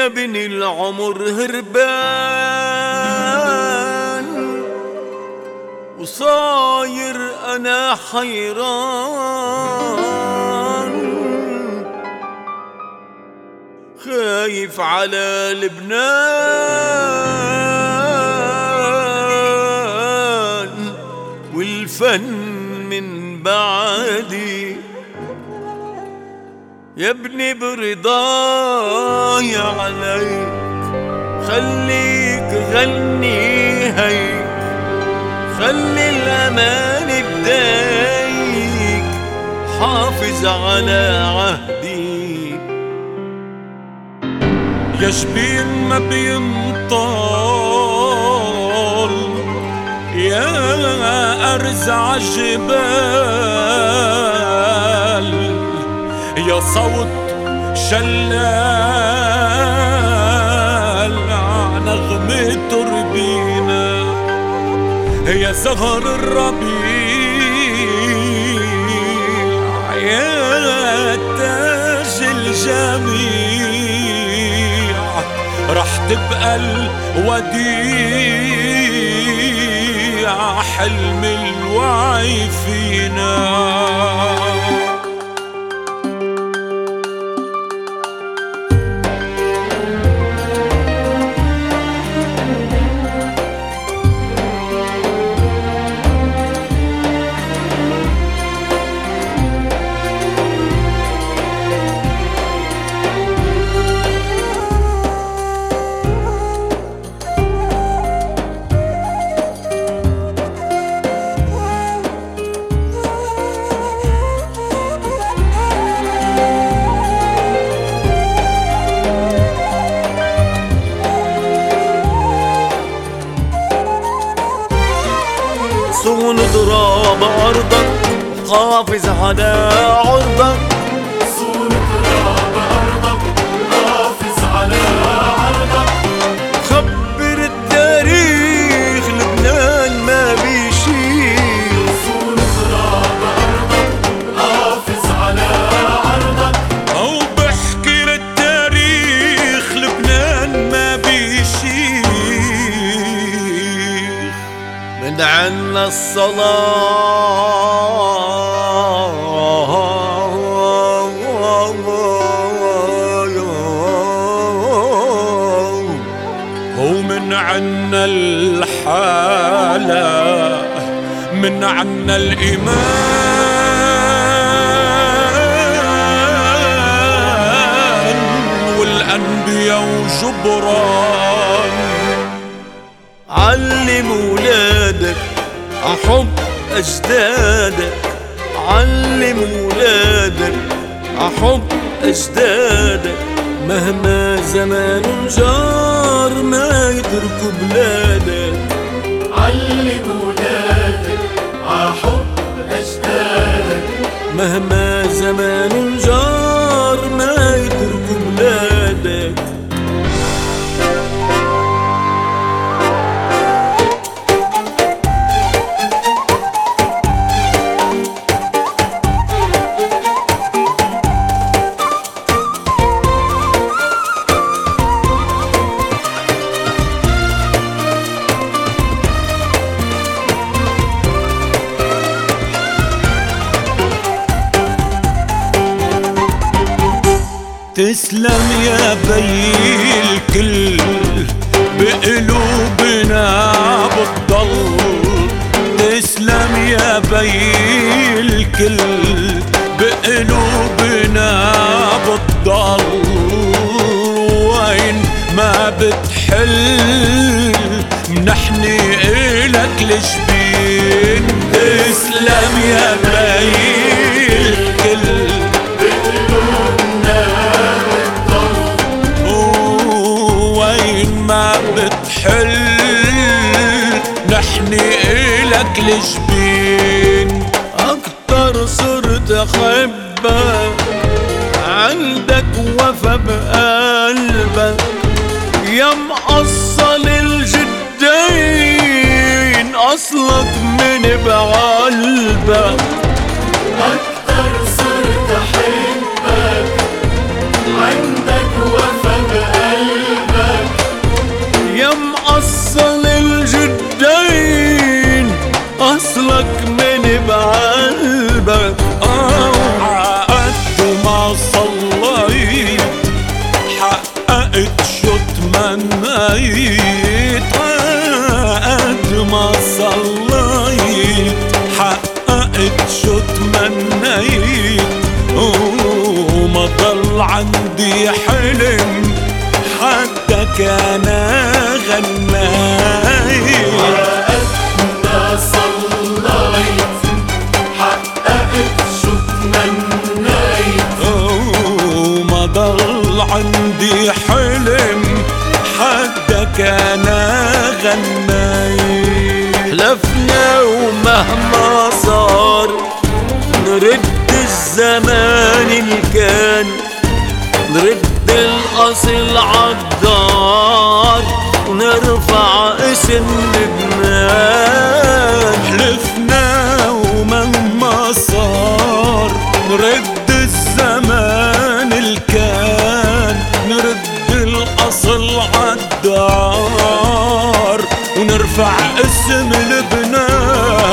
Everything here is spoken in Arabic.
يا بني العمر هربان وصاير أنا حيران، خايف على لبنان والفن من بعدي. يا ابني برضاي عليك خليك غني هيك، خلي الأمان بدايك حافظ على عهدي. يا جبين ما بينطال يا أرز عالجبال، يا صوت شلال نغمة تربينا، يا زهر الربيع يا تاج الجميع، رح تبقى الوديع حلم الوعي فينا. صون تراب أرضك حافظ على عرضك، صون تراب أرضك حافظ على عرضك. خبر التاريخ لبنان ما بيشيل، صون تراب أرضك حافظ على عرضك. أو بحكي للتاريخ لبنان ما بيشيل، من عنا الصلاة ومن عنا الحالة، من عنا الإيمان والأنبياء وجبران. علم ولادك أحب أجدادك، علم ولادك أحب أجدادك، مهما زمان جار ما يتركوا بلادك. علم ولادك عحب أجدادك، مهما زمان جار ما يتركوا بلادك. تسلم يا بي الكل بقلوبنا بتضل، تسلم يا بي الكل بقلوبنا بتضل، وين ما بتحل منحني إلك الجبين. تسلم يا بي الكل ما بتحل نحني إلك الجبين. أكتر صرت أحبك عندك وفا بقلبك، يا مقصل الجدين أصلك من بقلبك. أكتر صرت أحبك عندك وفا بقلبك، المايل. حلفنا ومهما صار نرد الزمان اللي كان، نرد الأصل عالدار ونرفع اسم لبنان. حلفنا ومهما صار نرد الزمان اللي كان، نرد الأصل عالدار ونرفع اسم لبنان.